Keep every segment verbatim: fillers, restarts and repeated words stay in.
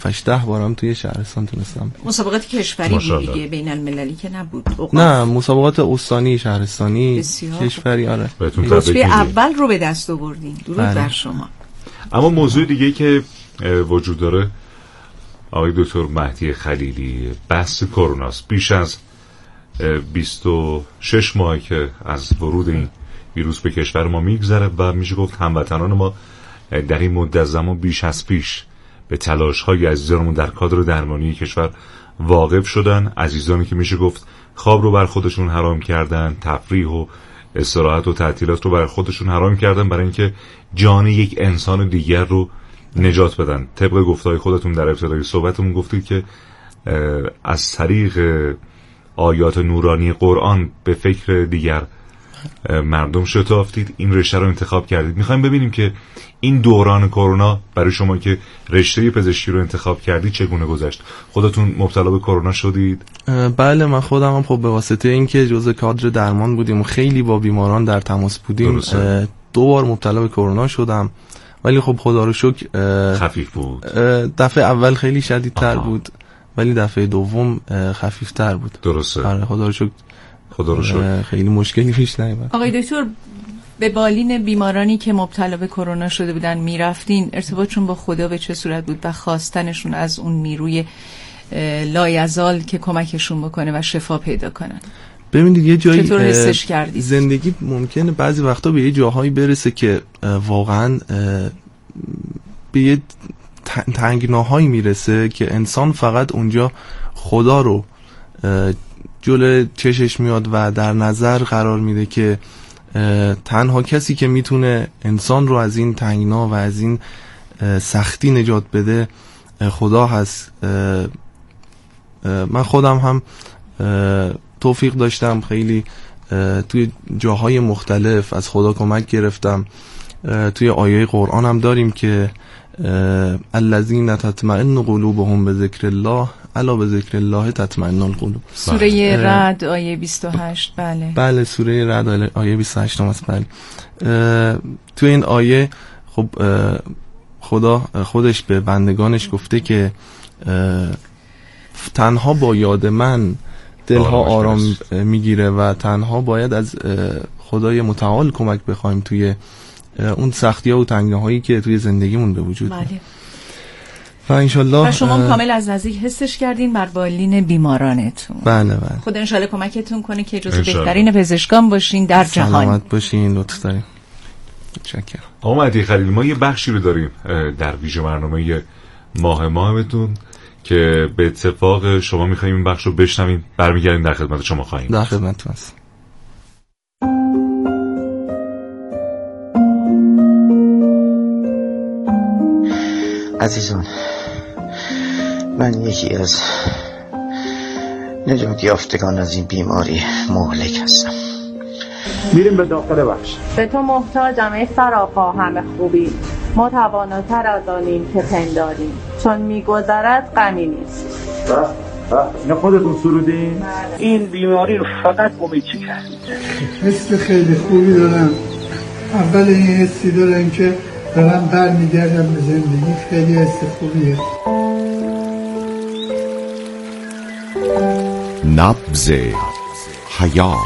ده بارم توی شهرستان تونستم. مسابقات کشوری بود دیگه، بین المللی که نبود؟ اوقات. نه، مسابقات استانی، شهرستانی، کشوری. آره، رتبه اول رو به دست آوردین. درود بر شما. اما موضوع دیگه که وجود داره آقای دکتر مهدی خلیلی، بحث کرونا است. بیش از بیست و شش ماه که از ورود این ویروس به کشور ما میگذره و میشه گفت هموطنان ما در این مدت زمان بیش از پیش به تلاش‌های عزیزانمون در کادر درمانی کشور واقف شدن. عزیزانی که میشه گفت خواب رو بر خودشون حرام کردن، تفریح و استراحت و تعطیلات رو بر خودشون حرام کردن برای اینکه جان یک انسان دیگر رو نجات بدن. طبق گفتهای خودتون در ابتدای صحبتمون گفتید که از طریق آیات نورانی قرآن به فکر دیگر مردم شتافتید، این رشته رو انتخاب کردید. میخوایم ببینیم که این دوران کرونا برای شما که رشته پزشکی رو انتخاب کردید چگونه گذشت؟ خودتون مبتلا به کرونا شدید؟ بله، من خودم هم خب به واسطه اینکه جزء کادر درمان بودیم و خیلی با بیماران در تماس بودیم دو بار مبتلا به کرونا شدم، ولی خب خدا رو شکر خفیف بود. دفعه اول خیلی شدیدتر بود ولی دفعه دوم خفیفتر بود. درسته. آره، خدا رو شکر. خدا رو شکر خیلی مشکلی پیش نیامد. آقای دکتر، به بالین بیمارانی که مبتلا به کرونا شده بودن میرفتین، ارتباطشون با خدا به چه صورت بود و خواستنشون از اون نیروی لایزال که کمکشون بکنه و شفا پیدا کنن؟ ببینید یه جایی چطور حسش کردید؟ زندگی ممکنه بعضی وقتا به یه جاهایی برسه که واقعا به یه تنگناهایی میرسه که انسان فقط اونجا خدا رو جلوی چشش میاد و در نظر قرار میده که تنها کسی که میتونه انسان رو از این تنگنا و از این سختی نجات بده خدا هست. من خودم هم توفیق داشتم خیلی توی جاهای مختلف از خدا کمک گرفتم. توی آیه قرآن هم داریم که الذین تطمئن قلوبهم بذکر الله الا بذکر الله تطمئن القلوب. سوره رعد آیه بیست و هشت. بله بله سوره رعد آیه بیست و هشت است. بله توی این آیه خب خدا خودش به بندگانش گفته که تنها با یاد من دلها آرام میگیره و تنها باید از خدای متعال کمک بخوایم توی اون سختی ها و تنگناهایی که توی زندگیمون به وجود میاد. بله. و انشالله و شما کامل از نزدیک حسش کردین بر بالین بیمارانتون. بله بله. خدا انشالله کمکتون کنه که جزو بهترین پزشکان باشین در جهان. سلامت باشین، لطف داریم. متشکرم. آقا مهدی خلیلی، ما یه بخشی رو داریم در ویژه برنامه ماه ماهتون که به اتفاق شما می‌خوایم این بخش رو بشنویم، برمیگردیم در خدمت شما خواهیم. در خدمتتون هستم. عزیزان، من یکی از نجات یافتگان از این بیماری مهلک هستم. میریم به داخل بخش. به تو محتاجم ای سراپا همه خوبی، ما تواناتر از آنیم که پنداریم، چون میگذرد غمی نیست. اینا خودتون سرودین؟ این بیماری رو فقط امید چی کردید؟ حس خیلی خوبی دارم. اول این حسی دارم که دارم برمیگردم به زندگی. خیلی حس خوبیه. نبض حیات.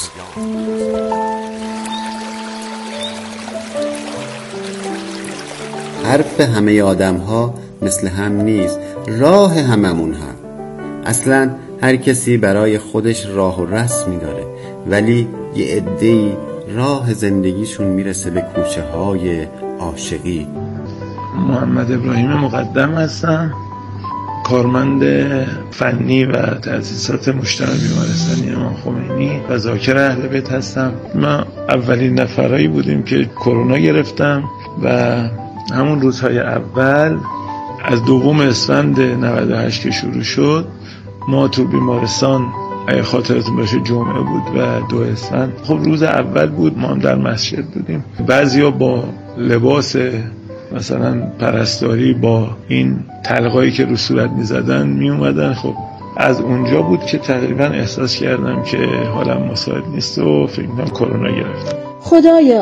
حرف همه آدم ها مثل هم نیست، راه هممون هم. اصلا هر کسی برای خودش راه و رسمی داره، ولی یه عده‌ای راه زندگیشون میرسه به کوچه های عاشقی. محمد ابراهیم مقدم هستم، کارمند فنی و تأسیسات مشترک بیمارستان امام خمینی و ذاکر اهل بیت هستم. ما اولین نفرایی بودیم که کرونا گرفتم و همون روزهای اول از دوم اسفند نود و هشت که شروع شد، ما تو بیمارستان اگه خاطرتون باشه جمعه بود و دو اسفند، خب روز اول بود، ما هم در مسجد بودیم. بعضیا با لباس مثلا پرستاری با این تلقایی که رو صورت می زدن می اومدن. خب از اونجا بود که تقریبا احساس کردم که حالم مساعد نیست و فکر کنم کرونا گرفتم. خدایا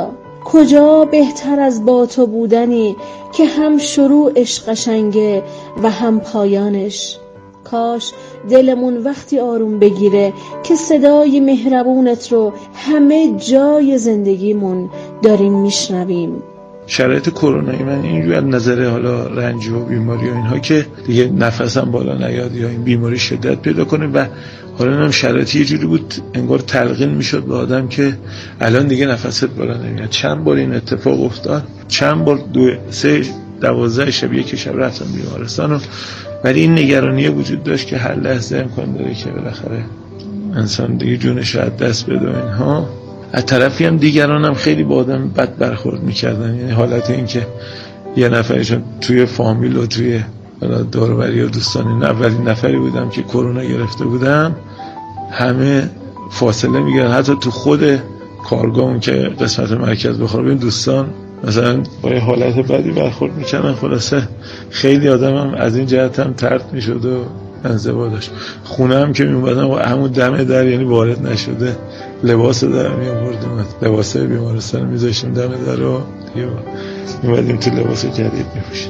کجا بهتر از با تو بودنی که هم شروعش قشنگه و هم پایانش. کاش دلمون وقتی آروم بگیره که صدای مهربونت رو همه جای زندگیمون داریم میشنویم. شرایط کرونایی من اینجوری از نظر حالا رنج و بیماری و اینها که دیگه نفسم بالا نیاد یا این بیماری شدت پیدا کنه و حالا هم شرایطی یه جوری بود انگار تلقین میشد به آدم که الان دیگه نفست بالا نمیاد. چند بار این اتفاق افتاد، چند بار دو سه دوازده شب یک شب رفتم بیمارستان و ولی این نگرانی وجود داشت که هر لحظه امکان داره که بالاخره انسان دیگه جونش از دست بده و اینها. از طرفی هم دیگران هم خیلی با آدم بد برخورد میکردن، یعنی حالت این که یه نفرشون توی فامیل و توی دور و بری و دوستان، این اولین نفری بودم که کرونا گرفته بودم، همه فاصله میگیرن، حتی تو خود کارگاهمون که قسمت مرکز بخوره دوستان مثلا با یه حالت بدی برخورد میکردن. خلاصه خیلی آدم هم از این جهت هم طرد میشد و انزوا داشت. خونه هم که میومدم و همون دم در یعنی وارد نشده لباس در میآوردیم، لباس بیمارستان میذاشتیم دم در رو دیگه میومدیم تو لباس جدید میپوشیم.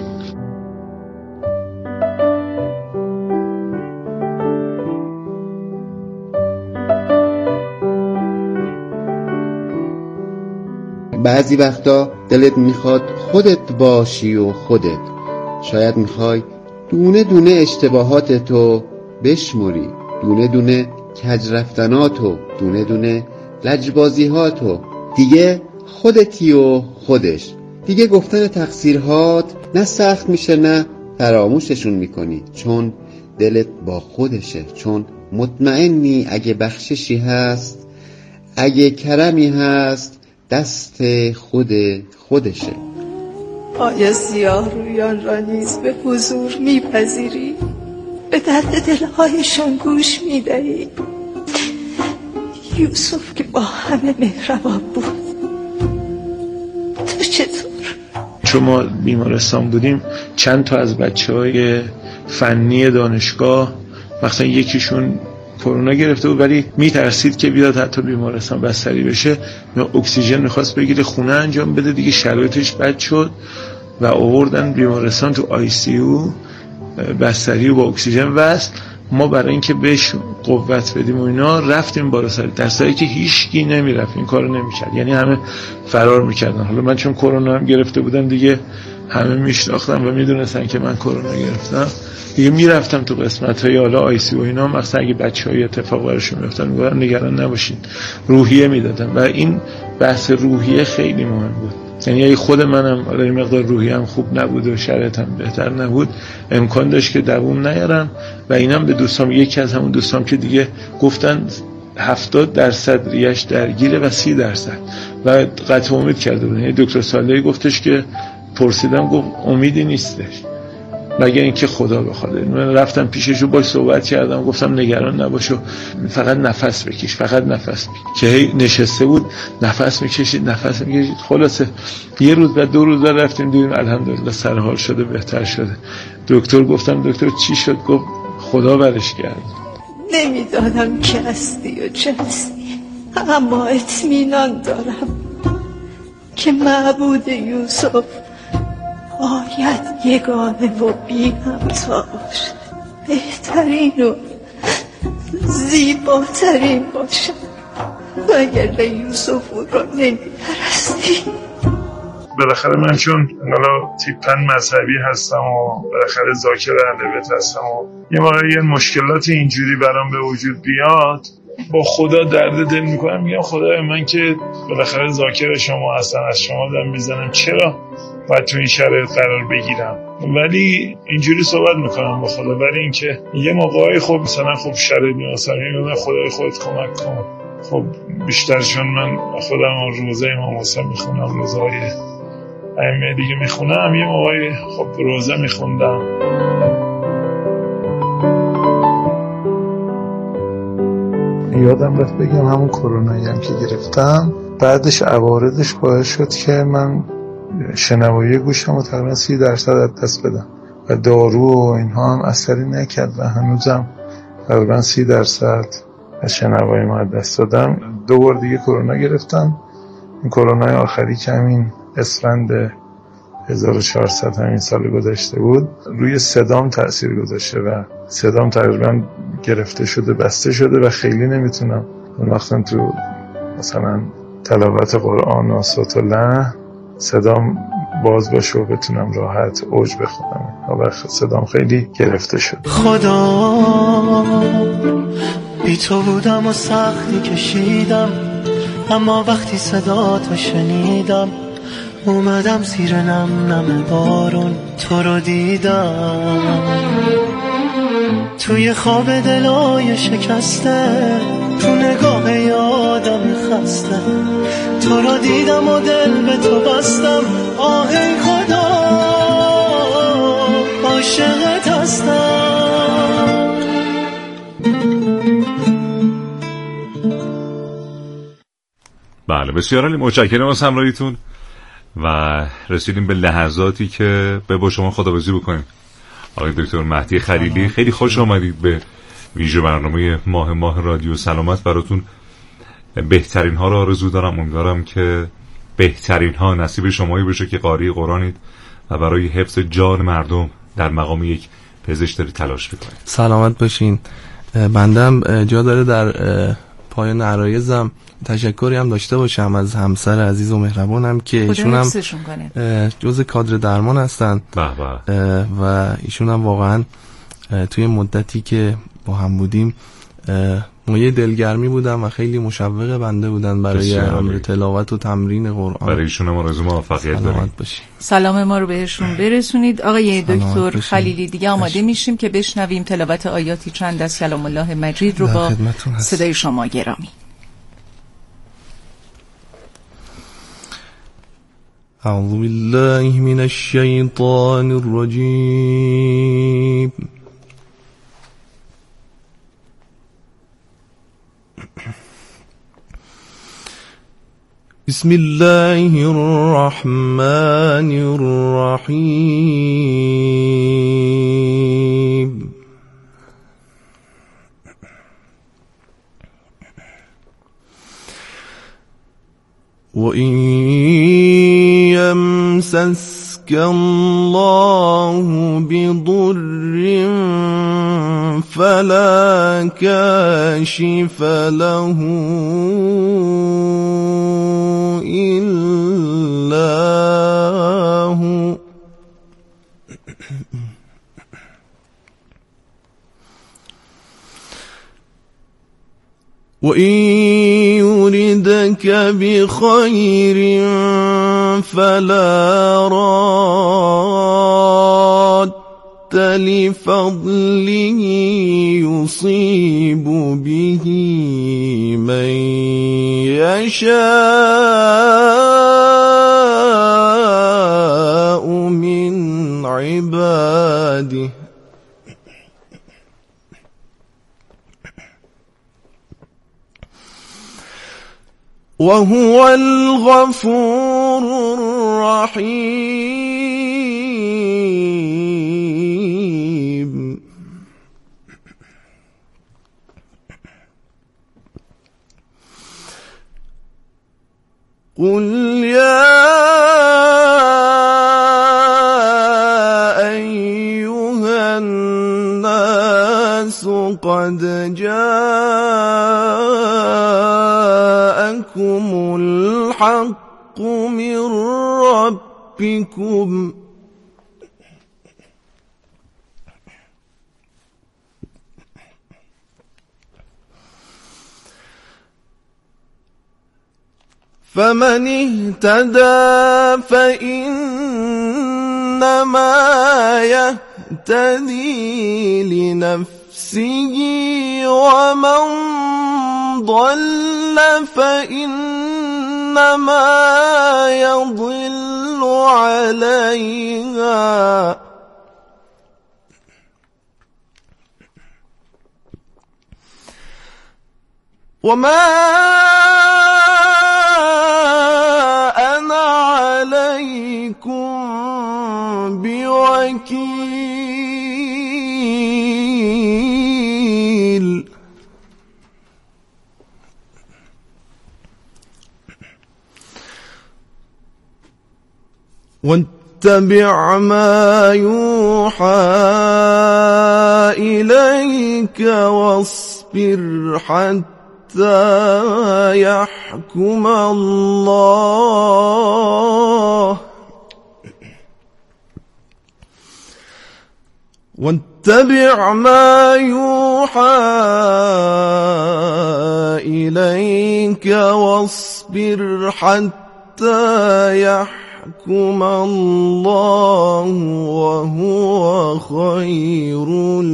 بعضی وقتا دلت میخواد خودت باشی و خودت شاید میخوای دونه دونه اشتباهاتتو بشموری، دونه دونه کج رفتناتو، دونه دونه لجبازیهاتو. دیگه خودتی و خودش. دیگه گفتن تقصیرهات نه سخت میشه نه فراموششون میکنی، چون دلت با خودشه، چون مطمئنی اگه بخششی هست، اگه کرمی هست، دست خود خودشه. آیا سیاه رویان را نیز به حضور میپذیری؟ به درد دلهایشان گوش میدهی؟ یوسف که با همه مهربان بود، تو چطور؟ چون ما بیمارستان بودیم چند تا از بچه های فنی دانشگاه مثلا یکیشون کرونا گرفته بود ولی میترسید که بیاد حتی بیمارستان بستری بشه، اکسیژن میخواست بگیره خونه انجام بده، دیگه شرایطش بد شد و آوردن بیمارستان تو آی سی یو بستری و با اکسیژن وصل. ما برای اینکه بهش قوت بدیم و اینا رفتیم بالاسری، در صورتی که هیچکی نمیرفت این کارو نمیکرد، یعنی همه فرار میکردن. حالا من چون کرونا هم گرفته بودم دیگه همه میشناختن و میدونستن که من کرونا گرفتم، دیگه میرفتم تو قسمت های حالا آی سی و اینا، مثلا اگه بچهای اتفاق براشون میافتاد میگفتن نگران نباشین، روحیه میدادم و این بحث روحیه خیلی مهم بود. یعنی اگه خود منم حالا این مقدار روحیه‌ام خوب نبود و شرایطم بهتر نبود امکان داشت که دووم نیارم و اینم به دوستام، یکی از همون دوستام که دیگه گفتن هفتاد درصد ریش درگیره و سی درصد و قطع امید کرده بودن. یعنی دکتر صالحی گفتش که پرسیدم گفت امیدی نیستش مگه اینکه خدا بخواد. من رفتم پیشش رو باش صحبت کردم، گفتم نگران نباش و فقط نفس بکش، فقط نفس بکش. که هی نشسته بود نفس میکشید نفس میکشید. خلاصه یه روز و دو روز رفتیم دیدیم الحمدلله سرحال شده، بهتر شده. دکتر گفتم دکتر چی شد؟ گفت خدا برش کرد. نمیدانم که هستی و چه هستی، اما اطمینان دارم که معبود یوسف باید یگانه و بی همتا باشد، بهترین و زیباترین باشد و اگر یوسف او را نمی‌پرستی. بالاخره من چون حالا تیپن مذهبی هستم و بالاخره ذاکر اهل بیت هستم و یه موقع یه مشکلات اینجوری برام به وجود بیاد با خدا درد دل میکنم، میگم خدای من که بالاخره ذاکر شما هستم، از شما دارم میزنم، چرا باید تو این شرایط قرار بگیرم؟ ولی اینجوری صحبت میکنم با خدا، برای اینکه یه موقعی خب مثلا خب شرایط میاسم میگم خدای خودت کمک کن. خب بیشتر چون من خودم روزه امام حسین میخونم، روزه های ائمه دیگه میخونم، یه موقعی خب روزه میخوندم. یادم رفت بگم همون کرونایی هم که گرفتم بعدش عوارضش باعث شد که من شنوایی گوشم رو تقریبا سی درصد از دست بدم و دارو و اینها هم اثری نکرد و هنوزم تقریبا سی درصد از شنوایی ما از دست دادم. دو بار دیگه کرونا گرفتم، این کرونا آخری که همین اسفند هزار و چهارصد همین سال گذشته بود روی صدام تأثیر گذاشته و صدام تقریبا گرفته شده، بسته شده و خیلی نمیتونم اون وقتا تو مثلا تلاوت قرآن و صوت و لحن صدام باز باشه و بتونم راحت اوج بخونم و صدام خیلی گرفته شد. خدا بی تو بودم و سختی کشیدم، اما وقتی صدا تو شنیدم اومدم زیر نم نم بارون تو رو دیدم، توی خواب دلای شکسته، تو نگاه یادم خسته، تو رو دیدم و دل به تو بستم. آه ای خدا عاشقت هستم. بله بسیار عالی، متشکرم از همراهیتون و رسیدیم به لحظاتی که به با شما خداحافظی بکنیم. آقای دکتر مهدی خلیلی خیلی خوش آمدید به ویژه برنامه ماه ماه رادیو سلامت. براتون بهترین ها رو آرزو دارم، امیدوارم که بهترین ها نصیب شمایی بشه که قاری قرآنید و برای حفظ جان مردم در مقام یک پزشک داری تلاش میکنید. سلامت باشین. بندم جا داره در پایان عرایزم تشکری هم داشته باشم از همسر عزیز و مهربانم که ایشون هم جزء کادر درمان هستن و ایشون هم واقعا توی مدتی که با هم بودیم مایه دلگرمی بودن و خیلی مشوق بنده بودن برای امر تلاوت و تمرین قرآن. برای ایشون هم آرزو موفقیت داریم. سلام ما رو بهشون برسونید. آقای دکتر خلیلی دیگه آماده میشیم که بشنویم تلاوت آیاتی چند از کلام الله مجید رو با صدای شما گرامی. اعوذ بالله من الشیطان الرجیم. بسم الله الرحمن الرحیم. وَإِن يَمْسَسْكَ اللَّهُ بِضُرٍّ فَلَا كَاشِفَ لَهُ إِلَّا هُوَ وَإِن يُرِدْكَ بِخَيْرٍ فَلَا رَادَّ لِفَضْلِهِ يُصِيبُ بِهِ مَن يَشَاءُ مِنْ عِبَادِهِ وهو الغفور الرحيم. قل يا أيها الناس قد جاءكم الحق من ربكم فمن اهتدى فإنما يهتدي لنفسه ومن ضل فإنما يضل عليها وما أنا عليكم بوكيل. واتبع ما يوحى إليك واصبر حتى يحكم الله واتبع ما يوحى إليك واصبر حتى يحكم الله وهو خير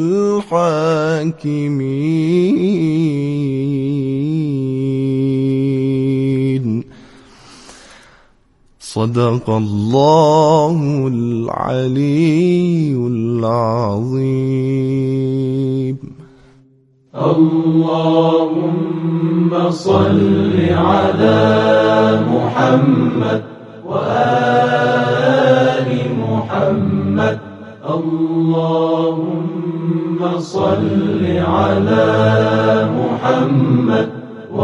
الحاكمين. صدق الله العلي العظيم. اللهم صل على محمد وآل محمد. اللهم صل على محمد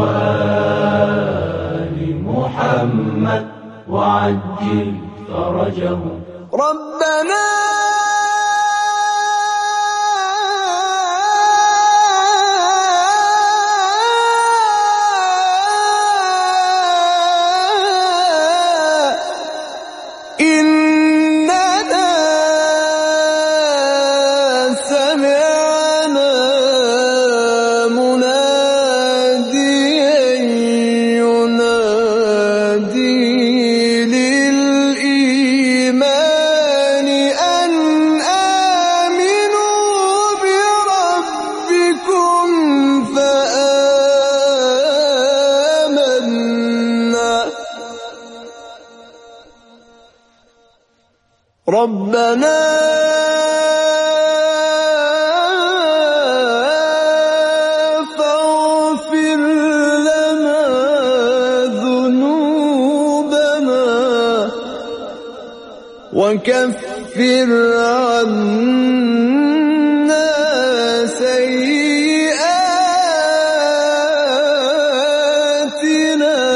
وآل محمد وعجل فرجهم. ربنا ربنا فاغفر لنا ذنوبنا وكفر عنا سيئاتنا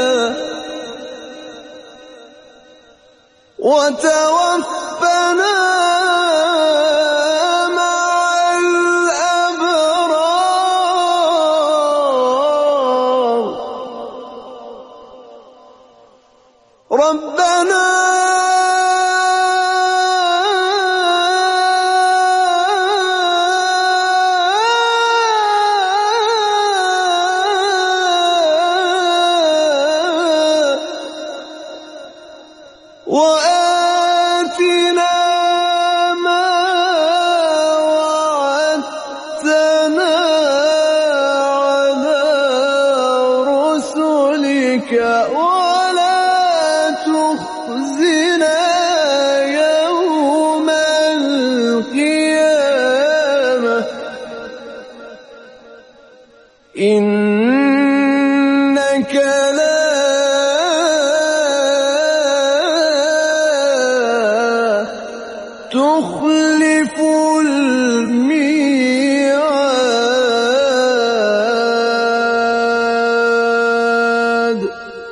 وتوفنا مع الأبرار. ربنا وآتنا ما وعدتنا على رسلك ولا تخزنا يوم القيامة إنك لا تخلف الميعاد.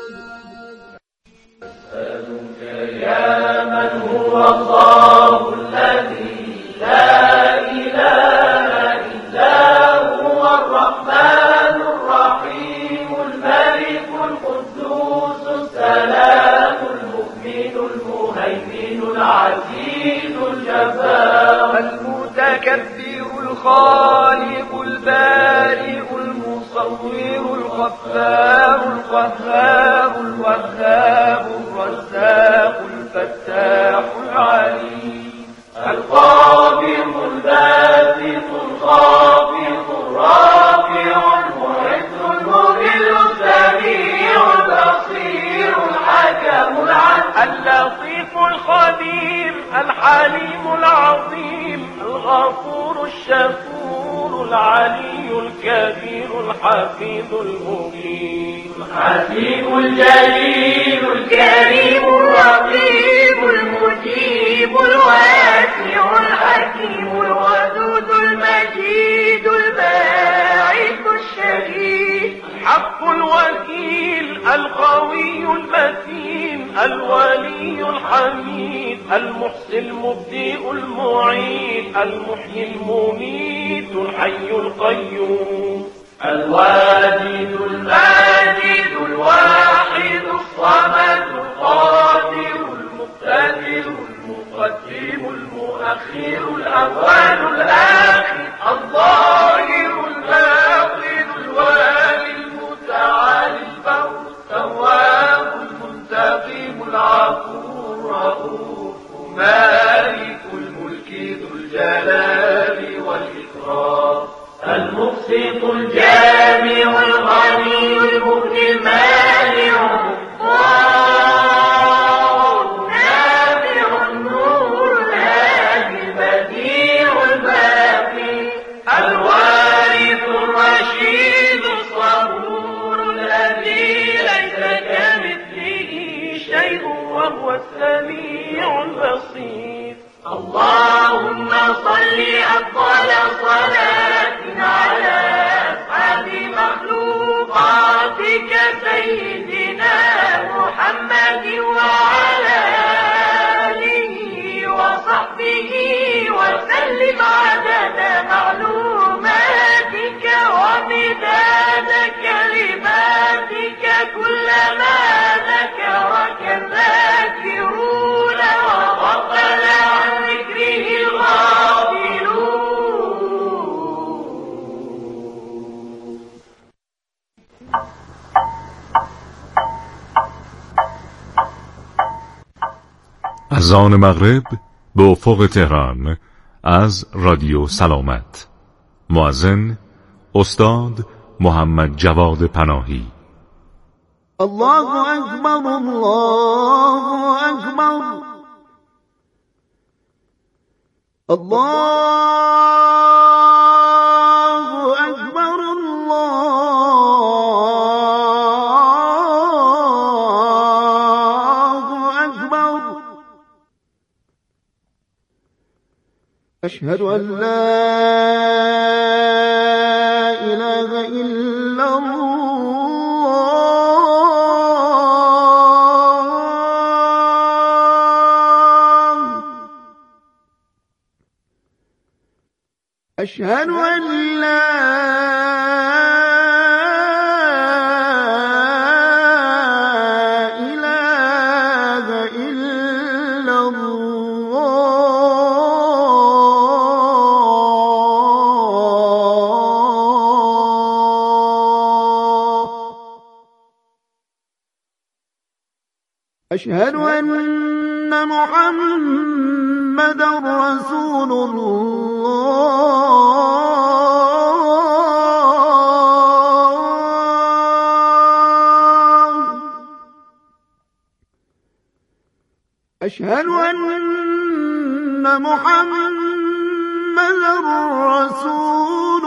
أسألك يا من هو الله الذي لا إله إلا هو الرحمن الرحيم الملك القدوس السلام المؤمن المهيمن العزيز الجبار المتكبر الخالق البارئ المصور الغفار القهار الوهاب الرزاق الفتاح العليم القابض الباسط الخافض الرافع المعز المذل السميع البصير الحكم العدل اللطيف الخبير الحليم العظيم الغفور الشكور العلي الكبير الحفيظ المبين الحكيم الجليل الكريم الرقيب المجيب الواسع الحكيم الودود المجيد الباعث الشهيد الحق الوكيل القوي المتين الولي الحق الحميد المحصي المبدئ المعيد المحيي المميت الحي القيوم الواجد الماجد الواحد الصمد القادر المقتدر المقدم المؤخر الأول الآخر الظاهر الباطن الوالي المتعالي البر التواب المنتقم العفو الرؤوف مالك الملك ذو الجلال والإكرام المبسط الجامع الغني المغني المانع النافع النور الهادي البديع الباقي الوارث الرشيد الصبور الذي ليس كمثله شيء وهو السميع البصير اللهم صل أفضل صلاة على أسعد مخلوقاتك سيدنا محمد وعلى آله وصحبه وسلم عدد معلوماتك ومداد كلماتك كلما ذكرك الذاكرون وغفل عن ذكره از آن مغرب به افق تهران از رادیو سلامت. مؤذن استاد محمد جواد پناهی. الله اکبر الله اکبر الله اکبر الله اکبر اشهد ان لا اله الا الله أشهد أن لا إله إلا الله أشهد أن محمدا رسول الله أشهد أن محمدا رسول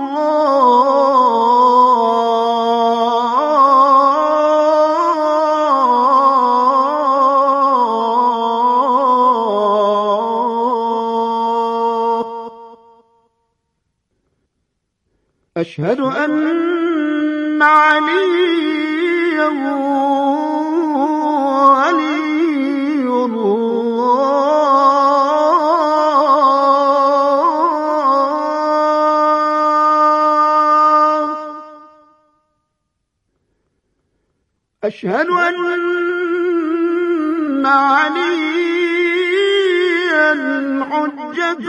الله أشهد أن عليا ولي الله أشهد أن عليا حجة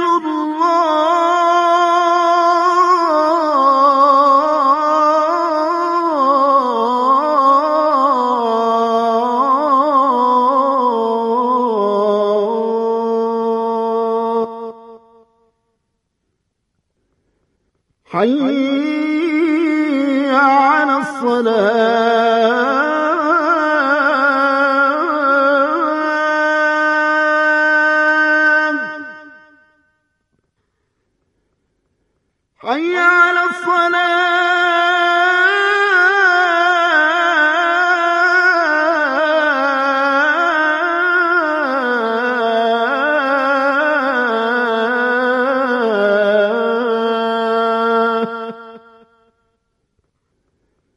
الله حي على الصلاة حي على الصلاة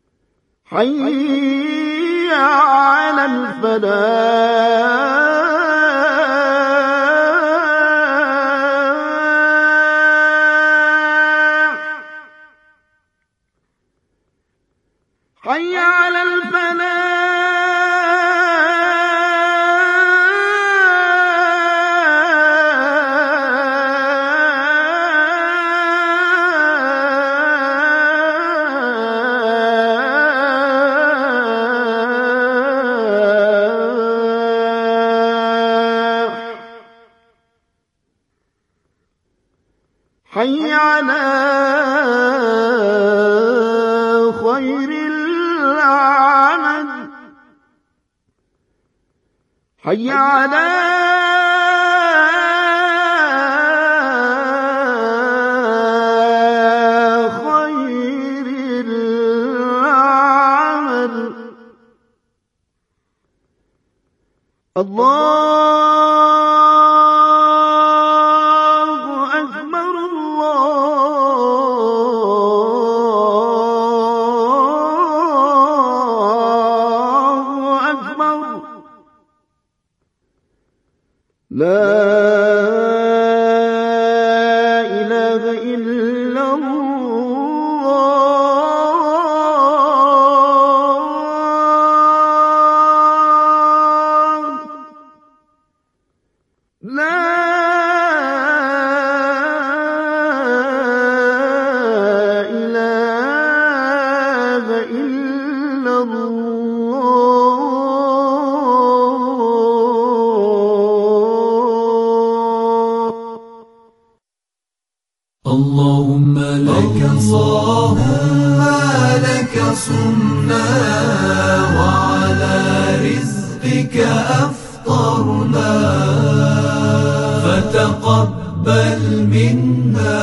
حي على الفلاح حي على حي على خير العمل حي على خير العمل الله لا إله إلا الله لا إله إلا الله اللهم لك اللهم لك صمنا وعلى رزقك أفطرنا فتقبل منا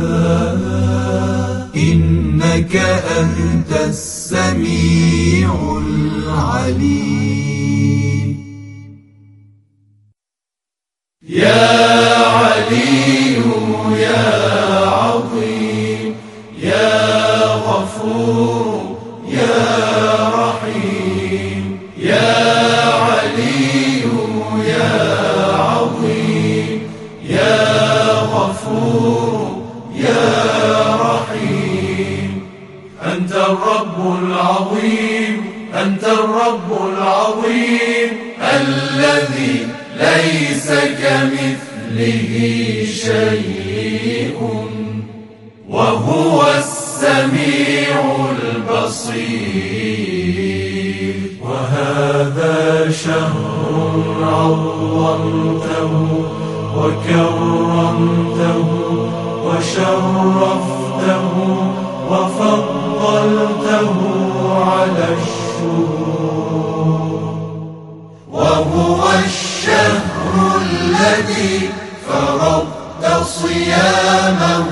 إنك أنت السميع العليم يا علي يا عظيم يا غفور يا رحيم يا علي يا عظيم يا غفور يا رحيم أنت الرب العظيم أنت الرب العظيم الذي ليس كمثله شيء وهو السميع البصير وهذا شهر عظمته وكرمته وشرفته وفضلته على الشهور وهو الشهر الذي فرضت صيامه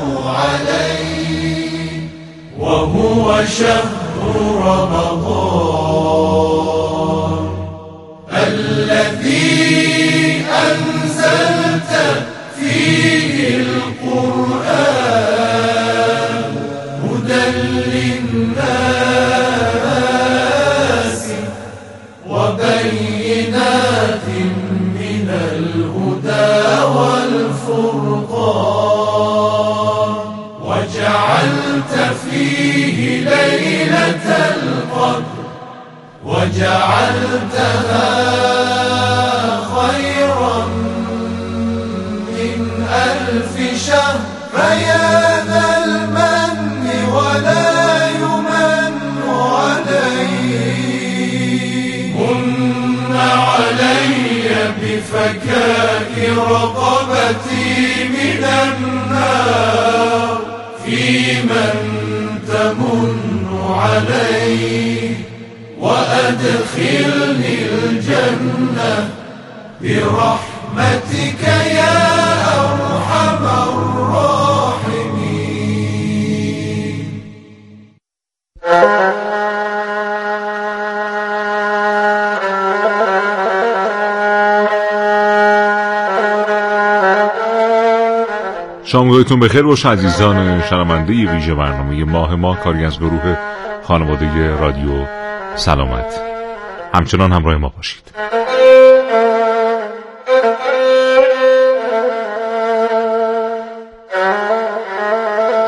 عليه وهو شهر رمضان الذي أنزلت فيه القرآن هدى للناس وبينات من الهدى والفرقان وجعلت فيه ليلة القدر وجعلتها خيرا من ألف شهر فيا ذا المن ولا يمن عليه من علي بفكاك رقبتي من النار في من تمن عليه وأدخلني الجنة برحمتك يا أرحم الراحمين. شامگاهتون بخیر باشه عزیزان شنونده ویژه برنامه ماه ما، کاری از گروه خانواده رادیو سلامت. همچنان همراه ما باشید.